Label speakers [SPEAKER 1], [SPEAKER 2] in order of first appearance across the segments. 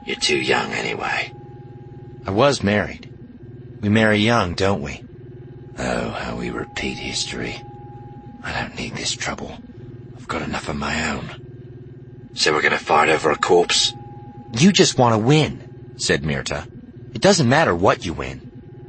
[SPEAKER 1] You're too young anyway.
[SPEAKER 2] I was married. We marry young, don't we?
[SPEAKER 1] Oh, how we repeat history. I don't need this trouble. I've got enough of my own. So we're gonna fight over a corpse?
[SPEAKER 2] You just want to win, said Myrta. It doesn't matter what you win.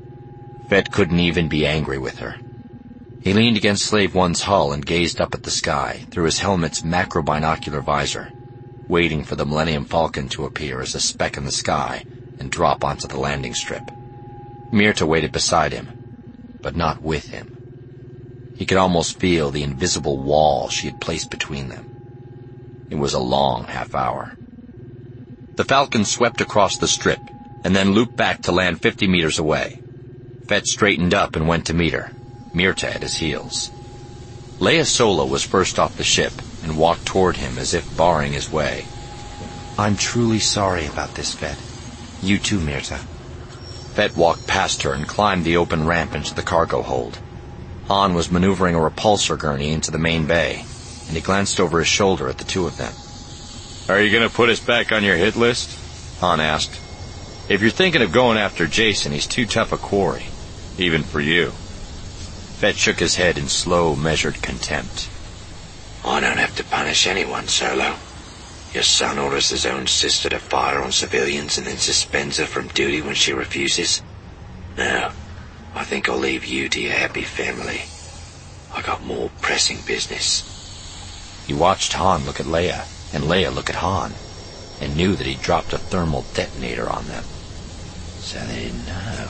[SPEAKER 2] Vet couldn't even be angry with her. He leaned against Slave One's hull and gazed up at the sky through his helmet's macro-binocular visor, waiting for the Millennium Falcon to appear as a speck in the sky and drop onto the landing strip. Myrta waited beside him, but not with him. He could almost feel the invisible wall she had placed between them. It was a long half-hour. The Falcon swept across the strip and then looped back to land 50 meters away. Vet straightened up and went to meet her, Myrta at his heels. Leia Sola was first off the ship and walked toward him as if barring his way. I'm truly sorry about this, Vet. You too, Myrta. Vet walked past her and climbed the open ramp into the cargo hold. Han was maneuvering a repulsor gurney into the main bay, and he glanced over his shoulder at the two of them. Are you going to put us back on your hit list? Han asked. If you're thinking of going after Jason, he's too tough a quarry, even for you. Vet shook his head in slow, measured contempt.
[SPEAKER 1] I don't have to punish anyone, Solo. Your son orders his own sister to fire on civilians and then suspends her from duty when she refuses. No, I think I'll leave you to your happy family. I got more pressing business.
[SPEAKER 2] He watched Han look at Leia, and Leia look at Han, and knew that he'd dropped a thermal detonator on them.
[SPEAKER 1] So they didn't know.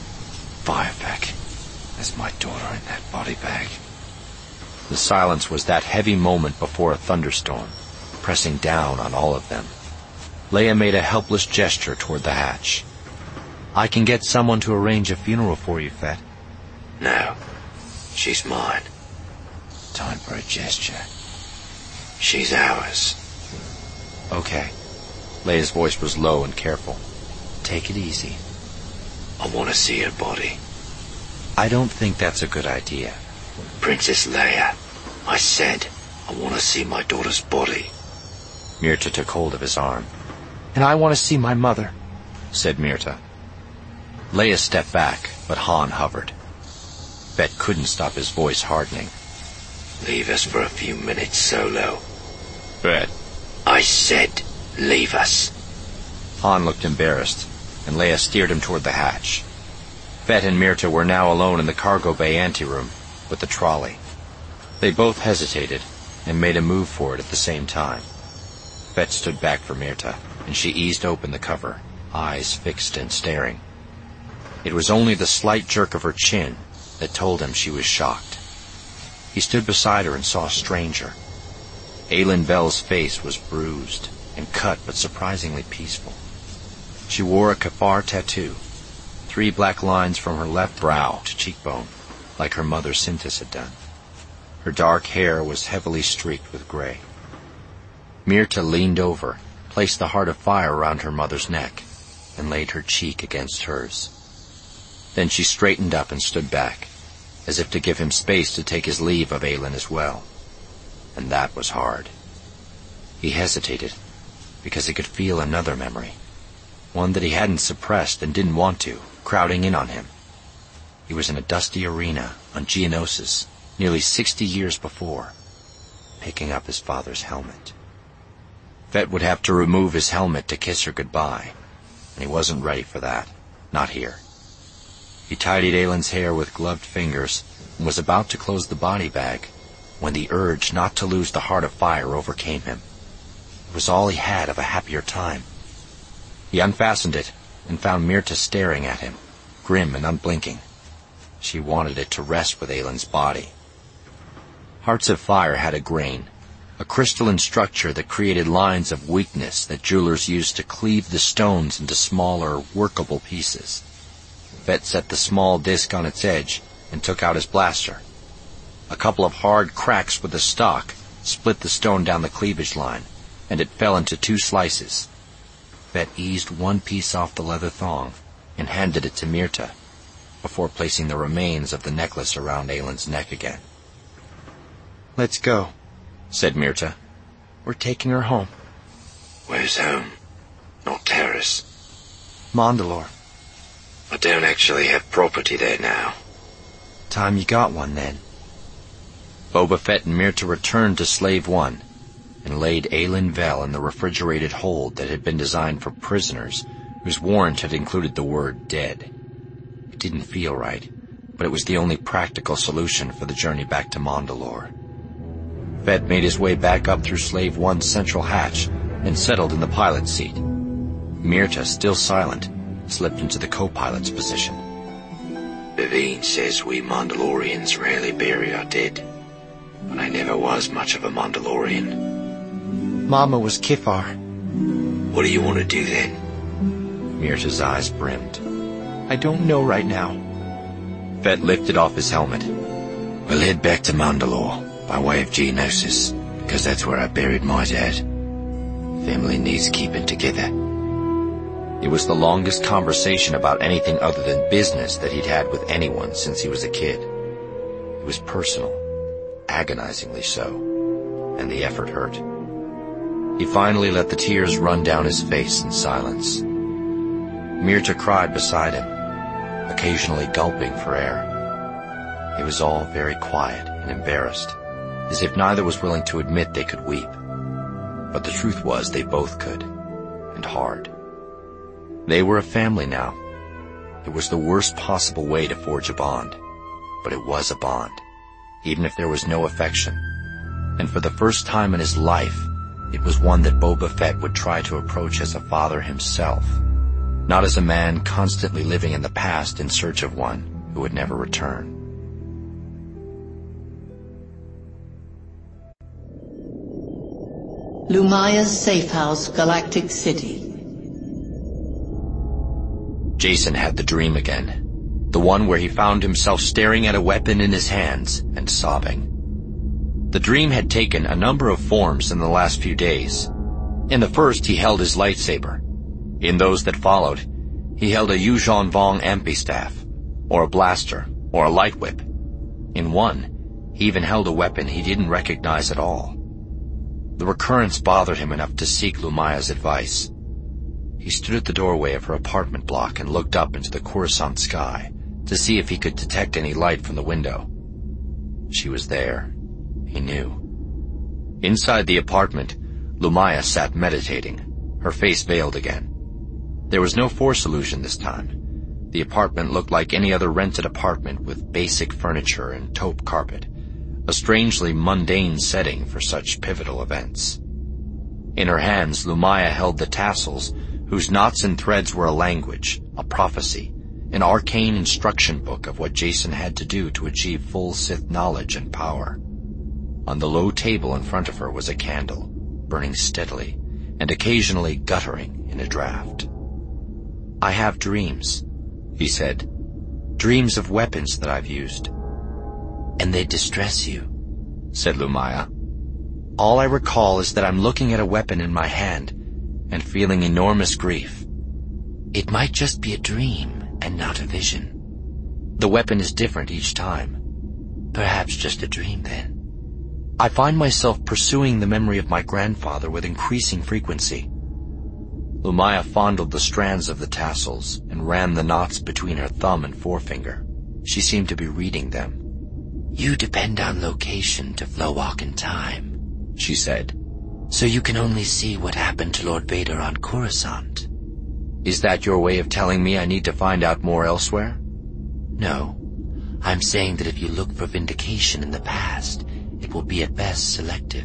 [SPEAKER 1] Firepack. There's my daughter in that body bag.
[SPEAKER 2] The silence was that heavy moment before a thunderstorm, pressing down on all of them. Leia made a helpless gesture toward the hatch. I can get someone to arrange a funeral for you, Fett.
[SPEAKER 1] No. She's mine. Time for a gesture. She's ours.
[SPEAKER 2] Okay. Leia's voice was low and careful. Take it easy.
[SPEAKER 1] I want to see her body.
[SPEAKER 2] I don't think that's a good idea.
[SPEAKER 1] Princess Leia, I said I want to see my daughter's body.
[SPEAKER 2] Myrta took hold of his arm. And I want to see my mother, said Myrta. Leia stepped back, but Han hovered. Vet couldn't stop his voice hardening.
[SPEAKER 1] Leave us for a few minutes, Solo.
[SPEAKER 2] Vet.
[SPEAKER 1] I said leave us.
[SPEAKER 2] Han looked embarrassed, and Leia steered him toward the hatch. Vet and Myrta were now alone in the cargo bay anteroom with the trolley. They both hesitated and made a move for it at the same time. Vet stood back for Myrta, and she eased open the cover, eyes fixed and staring. It was only the slight jerk of her chin that told him she was shocked. He stood beside her and saw a stranger. Aelin Vel's face was bruised and cut but surprisingly peaceful. She wore a Kafar tattoo, 3 black lines from her left brow to cheekbone, like her mother Sintis had done. Her dark hair was heavily streaked with gray. Myrta leaned over, placed the heart of fire around her mother's neck, and laid her cheek against hers. Then she straightened up and stood back, as if to give him space to take his leave of Aelin as well. And that was hard. He hesitated, because he could feel another memory, one that he hadn't suppressed and didn't want to, crowding in on him. He was in a dusty arena on Geonosis, nearly 60 years before, picking up his father's helmet. Vet would have to remove his helmet to kiss her goodbye, and he wasn't ready for that, not here. He tidied Aelin's hair with gloved fingers and was about to close the body bag when the urge not to lose the heart of fire overcame him. It was all he had of a happier time. He unfastened it and found Myrta staring at him, grim and unblinking. She wanted it to rest with Aelin's body. Hearts of Fire had a grain, a crystalline structure that created lines of weakness that jewelers used to cleave the stones into smaller, workable pieces. Vet set the small disc on its edge and took out his blaster. A couple of hard cracks with the stock split the stone down the cleavage line, and it fell into 2 slices. Vet eased one piece off the leather thong and handed it to Myrta, before placing the remains of the necklace around Aelin's neck again. Let's go, said Myrta. We're taking her home.
[SPEAKER 1] Where's home? Not Terra.
[SPEAKER 2] Mandalore.
[SPEAKER 1] I don't actually have property there now.
[SPEAKER 2] Time you got one, then. Boba Fett and Myrta returned to Slave One and laid Aelin Vel in the refrigerated hold that had been designed for prisoners whose warrant had included the word dead. It didn't feel right, but it was the only practical solution for the journey back to Mandalore. Fett made his way back up through Slave One's central hatch and settled in the pilot's seat. Myrta, still silent, slipped into the co-pilot's position.
[SPEAKER 1] Baveen says we Mandalorians rarely bury our dead, but I never was much of a Mandalorian.
[SPEAKER 2] Mama was Kifar.
[SPEAKER 1] What do you want to do then?
[SPEAKER 2] Myrta's eyes brimmed. I don't know right now. Fett lifted off his helmet.
[SPEAKER 1] We'll head back to Mandalore by way of Geonosis, because that's where I buried my dad. Family needs keeping together.
[SPEAKER 2] It was the longest conversation about anything other than business that he'd had with anyone since he was a kid. It was personal, agonizingly so, and the effort hurt. He finally let the tears run down his face in silence. Myrta cried beside him, occasionally gulping for air. It was all very quiet and embarrassed, as if neither was willing to admit they could weep. But the truth was they both could, and hard. They were a family now. It was the worst possible way to forge a bond, but it was a bond, even if there was no affection. And for the first time in his life, it was one that Boba Fett would try to approach as a father himself, not as a man constantly living in the past in search of one who would never return.
[SPEAKER 3] Lumaya's Safe House, Galactic City.
[SPEAKER 2] Jacen had the dream again, the one where he found himself staring at a weapon in his hands and sobbing. The dream had taken a number of forms in the last few days. In the first, he held his lightsaber. In those that followed, he held a Yuuzhan Vong amphi-staff, or a blaster, or a light whip. In one, he even held a weapon he didn't recognize at all. The recurrence bothered him enough to seek Lumaya's advice. He stood at the doorway of her apartment block and looked up into the Coruscant sky to see if he could detect any light from the window. She was there, he knew. Inside the apartment, Lumaya sat meditating, her face veiled again. There was no Force illusion this time. The apartment looked like any other rented apartment with basic furniture and taupe carpet, a strangely mundane setting for such pivotal events. In her hands, Lumaya held the tassels whose knots and threads were a language, a prophecy, an arcane instruction book of what Jacen had to do to achieve full Sith knowledge and power. On the low table in front of her was a candle, burning steadily and occasionally guttering in a draft. I have dreams, he said, dreams of weapons that I've used.
[SPEAKER 1] And they distress you,
[SPEAKER 2] said Lumaya. All I recall is that I'm looking at a weapon in my hand and feeling enormous grief.
[SPEAKER 1] It might just be a dream and not a vision.
[SPEAKER 2] The weapon is different each time.
[SPEAKER 1] Perhaps just a dream then.
[SPEAKER 2] I find myself pursuing the memory of my grandfather with increasing frequency. Lumaya fondled the strands of the tassels and ran the knots between her thumb and forefinger. She seemed to be reading them.
[SPEAKER 1] You depend on location to flow walk in time,
[SPEAKER 2] she said.
[SPEAKER 1] So you can only see what happened to Lord Vader on Coruscant.
[SPEAKER 2] Is that your way of telling me I need to find out more elsewhere?
[SPEAKER 1] No. I'm saying that if you look for vindication in the past, it will be at best selective.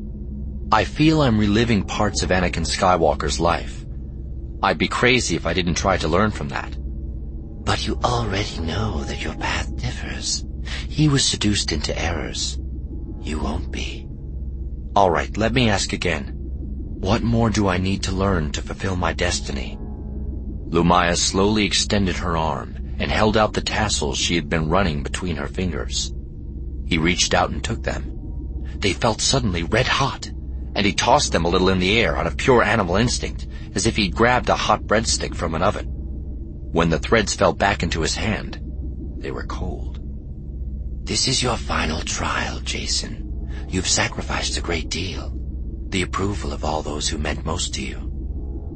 [SPEAKER 2] I feel I'm reliving parts of Anakin Skywalker's life. I'd be crazy if I didn't try to learn from that.
[SPEAKER 1] But you already know that your path differs. He was seduced into errors. You won't be.
[SPEAKER 2] All right, let me ask again. What more do I need to learn to fulfill my destiny? Lumaya slowly extended her arm and held out the tassels she had been running between her fingers. He reached out and took them. They felt suddenly red hot, and he tossed them a little in the air out of pure animal instinct, as if he'd grabbed a hot breadstick from an oven. When the threads fell back into his hand, they were cold.
[SPEAKER 1] This is your final trial, Jacen. You've sacrificed a great deal. The approval of all those who meant most to you.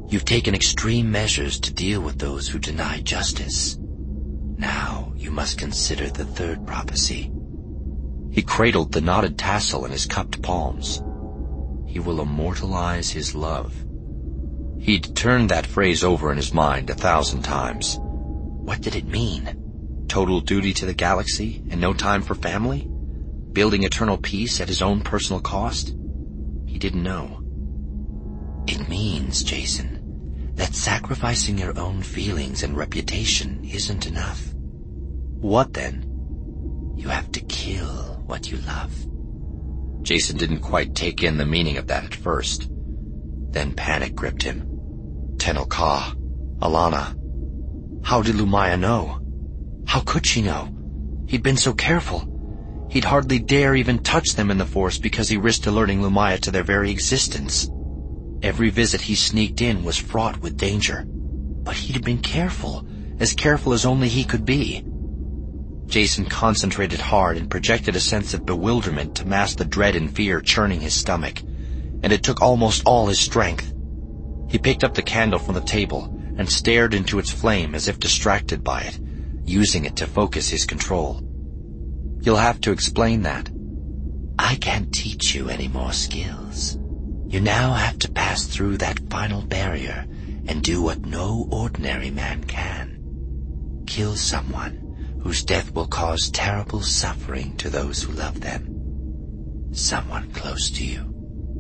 [SPEAKER 1] You've taken extreme measures to deal with those who deny justice. Now you must consider the third prophecy.
[SPEAKER 2] He cradled the knotted tassel in his cupped palms. He will immortalize his love. He'd turned that phrase over in his mind 1,000 times. What did it mean? Total duty to the galaxy and no time for family? Building eternal peace at his own personal cost? He didn't know.
[SPEAKER 1] It means, Jason, that sacrificing your own feelings and reputation isn't enough.
[SPEAKER 2] What then?
[SPEAKER 1] You have to kill what you love.
[SPEAKER 2] Jason didn't quite take in the meaning of that at first. Then panic gripped him. Tenel Ka, Allana. How did Lumiya know? How could she know? He'd been so careful. He'd hardly dare even touch them in the Force because he risked alerting Lumiya to their very existence. Every visit he sneaked in was fraught with danger. But he'd been careful as only he could be. Jason concentrated hard and projected a sense of bewilderment to mask the dread and fear churning his stomach, and it took almost all his strength. He picked up the candle from the table and stared into its flame as if distracted by it, using it to focus his control. You'll have to explain that.
[SPEAKER 1] I can't teach you any more skills. You now have to pass through that final barrier and do what no ordinary man can. Kill someone whose death will cause terrible suffering to those who love them. Someone close to you.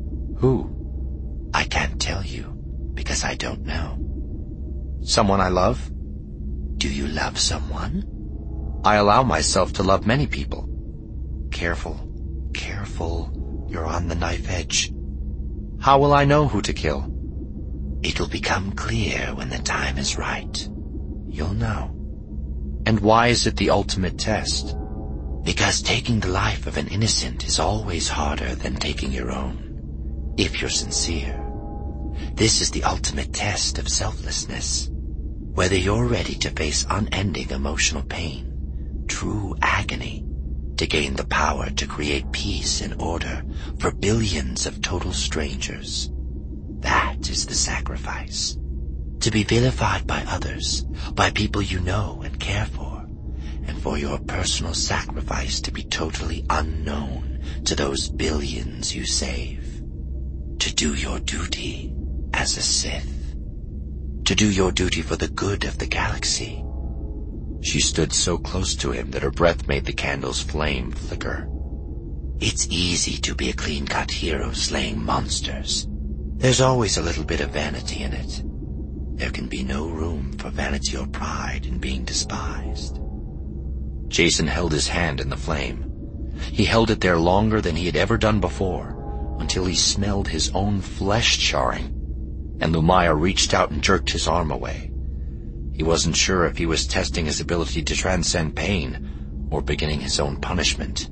[SPEAKER 2] Who?
[SPEAKER 1] I can't tell you, because I don't know.
[SPEAKER 2] Someone I love?
[SPEAKER 1] Do you love someone?
[SPEAKER 2] I allow myself to love many people. Careful, careful, you're on the knife edge. How will I know who to kill?
[SPEAKER 1] It'll become clear when the time is right. You'll know.
[SPEAKER 2] And why is it the ultimate test?
[SPEAKER 1] Because taking the life of an innocent is always harder than taking your own, if you're sincere. This is the ultimate test of selflessness. Whether you're ready to face unending emotional pain, true agony, to gain the power to create peace and order for billions of total strangers. That is the sacrifice. To be vilified by others, by people you know and care for, and for your personal sacrifice to be totally unknown to those billions you save. To do your duty as a Sith. To do your duty for the good of the galaxy.
[SPEAKER 2] She stood so close to him that her breath made the candle's flame flicker.
[SPEAKER 1] It's easy to be a clean-cut hero slaying monsters. There's always a little bit of vanity in it. There can be no room for vanity or pride in being despised.
[SPEAKER 2] Jason held his hand in the flame. He held it there longer than he had ever done before, until he smelled his own flesh charring, and Lumiya reached out and jerked his arm away. He wasn't sure if he was testing his ability to transcend pain or beginning his own punishment.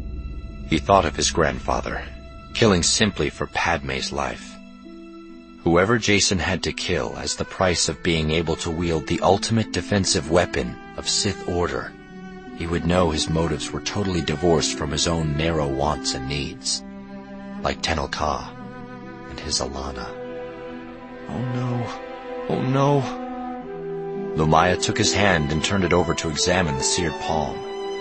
[SPEAKER 2] He thought of his grandfather, killing simply for Padme's life. Whoever Jason had to kill as the price of being able to wield the ultimate defensive weapon of Sith order, he would know his motives were totally divorced from his own narrow wants and needs, like Tenel Ka and his Allana. Oh no, oh no. Lumiya took his hand and turned it over to examine the seared palm.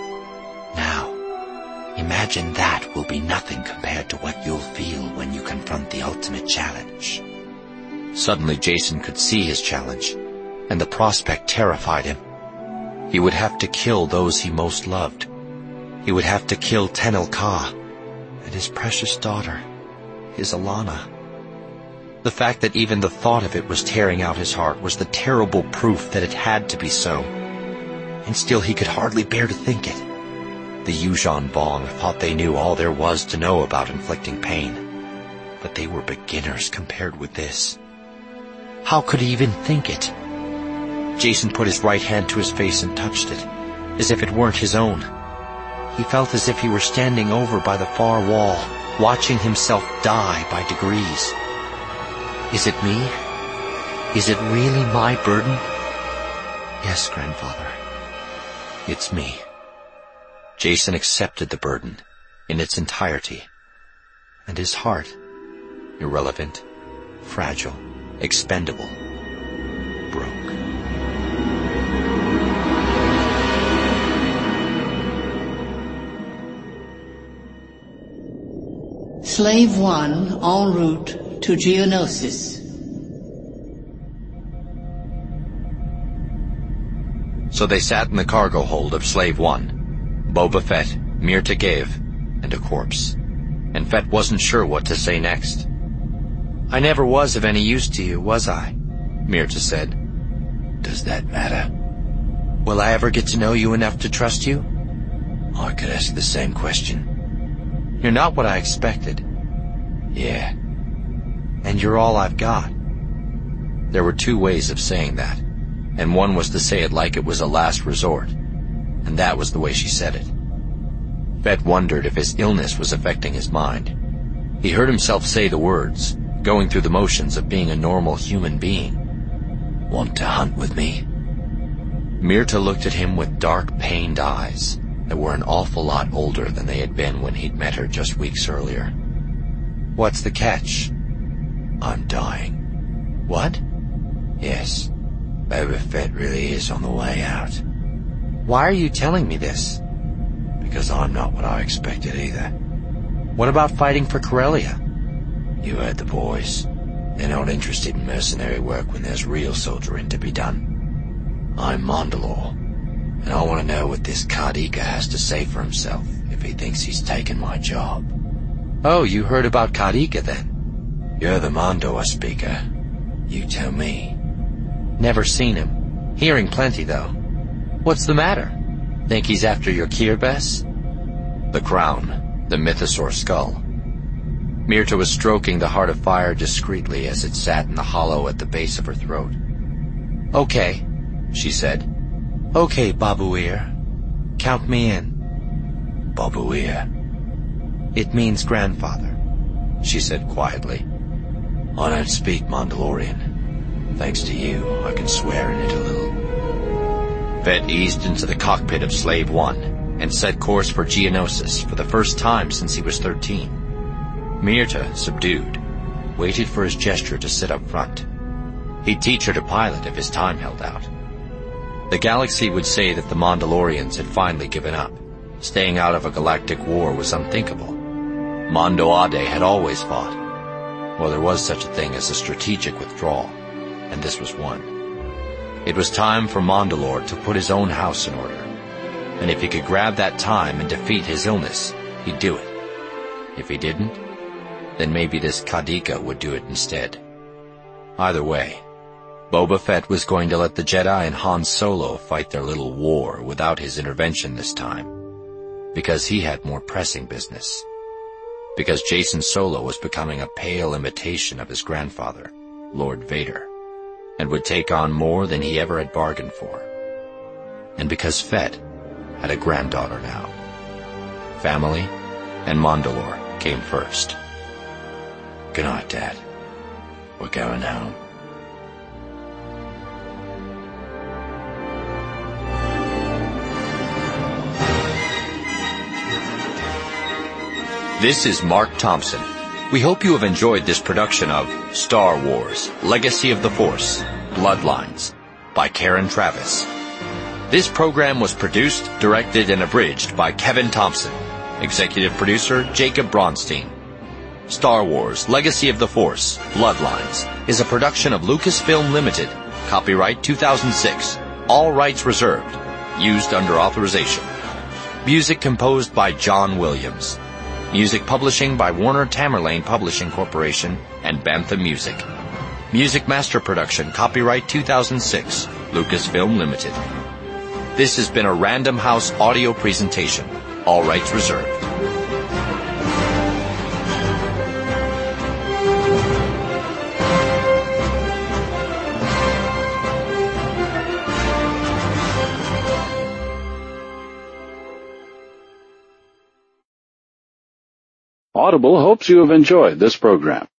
[SPEAKER 1] Now, imagine that will be nothing compared to what you'll feel when you confront the ultimate challenge.
[SPEAKER 2] Suddenly Jason could see his challenge, and the prospect terrified him. He would have to kill those he most loved. He would have to kill Tenel Ka and his precious daughter, his Allana. The fact that even the thought of it was tearing out his heart was the terrible proof that it had to be so. And still he could hardly bear to think it. The Yuuzhan Vong thought they knew all there was to know about inflicting pain, but they were beginners compared with this. How could he even think it? Jason put his right hand to his face and touched it, as if it weren't his own. He felt as if he were standing over by the far wall, watching himself die by degrees. Is it me? Is it really my burden? Yes, grandfather. It's me. Jason accepted the burden in its entirety, and his heart, irrelevant, fragile, expendable, broke.
[SPEAKER 3] Slave 1 en route to Geonosis.
[SPEAKER 2] So they sat in the cargo hold of Slave 1, Boba Fett, Mirta Gave, and a corpse. And Fett wasn't sure what to say next. "I never was of any use to you, was I?" Mirta said.
[SPEAKER 1] Does that matter?
[SPEAKER 2] "Will I ever get to know you enough to trust you?"
[SPEAKER 1] I could ask the same question.
[SPEAKER 2] "You're not what I expected."
[SPEAKER 1] Yeah.
[SPEAKER 2] "And you're all I've got." There were two ways of saying that, and one was to say it like it was a last resort, and that was the way she said it. Fett wondered if his illness was affecting his mind. He heard himself say the words, going through the motions of being a normal human being.
[SPEAKER 1] Want to hunt with me?
[SPEAKER 2] Mirta looked at him with dark, pained eyes that were an awful lot older than they had been when he'd met her just weeks earlier. "What's the catch?"
[SPEAKER 1] I'm dying.
[SPEAKER 2] "What?"
[SPEAKER 1] Yes. Boba Fett really is on the way out.
[SPEAKER 2] "Why are you telling me this?"
[SPEAKER 1] Because I'm not what I expected either.
[SPEAKER 2] "What about fighting for Corellia?"
[SPEAKER 1] You heard the boys. They're not interested in mercenary work when there's real soldiering to be done. I'm Mandalore, and I want to know what this Kardika has to say for himself if he thinks he's taken my job.
[SPEAKER 2] "Oh, you heard about Kardika then?"
[SPEAKER 1] You're the Mandalore speaker. You tell me.
[SPEAKER 2] "Never seen him. Hearing plenty, though." "What's the matter? Think he's after your Kirbes?"
[SPEAKER 1] The crown, the mythosaur skull.
[SPEAKER 2] Mirta was stroking the Heart of Fire discreetly as it sat in the hollow at the base of her throat. "Okay," she said. "Okay, Babuir. Count me in."
[SPEAKER 1] Babuir?
[SPEAKER 2] "It means grandfather," she said quietly.
[SPEAKER 1] I don't speak Mandalorian. Thanks to you, I can swear in it a little.
[SPEAKER 2] Fett eased into the cockpit of Slave 1 and set course for Geonosis for the first time since he was 13. Mirta, subdued, waited for his gesture to sit up front. He'd teach her to pilot if his time held out. The galaxy would say that the Mandalorians had finally given up. Staying out of a galactic war was unthinkable. Mondo Ade had always fought. Well, there was such a thing as a strategic withdrawal, and this was one. It was time for Mandalore to put his own house in order, and if he could grab that time and defeat his illness, he'd do it. If he didn't, then maybe this Kardika would do it instead. Either way, Boba Fett was going to let the Jedi and Han Solo fight their little war without his intervention this time, because he had more pressing business. Because Jacen Solo was becoming a pale imitation of his grandfather, Lord Vader, and would take on more than he ever had bargained for. And because Fett had a granddaughter now. Family and Mandalore came first.
[SPEAKER 1] Good night, Dad. We're going home.
[SPEAKER 2] This is Mark Thompson. We hope you have enjoyed this production of Star Wars: Legacy of the Force, Bloodlines by Karen Travis. This program was produced, directed, and abridged by Kevin Thompson. Executive producer Jacob Bronstein. Star Wars: Legacy of the Force, Bloodlines is a production of Lucasfilm Limited. Copyright 2006. All rights reserved. Used under authorization. Music composed by John Williams. Music publishing by Warner Tamerlane Publishing Corporation and Bantha Music. Music master production, copyright 2006, Lucasfilm Limited. This has been a Random House audio presentation. All rights reserved.
[SPEAKER 4] Audible hopes you have enjoyed this program.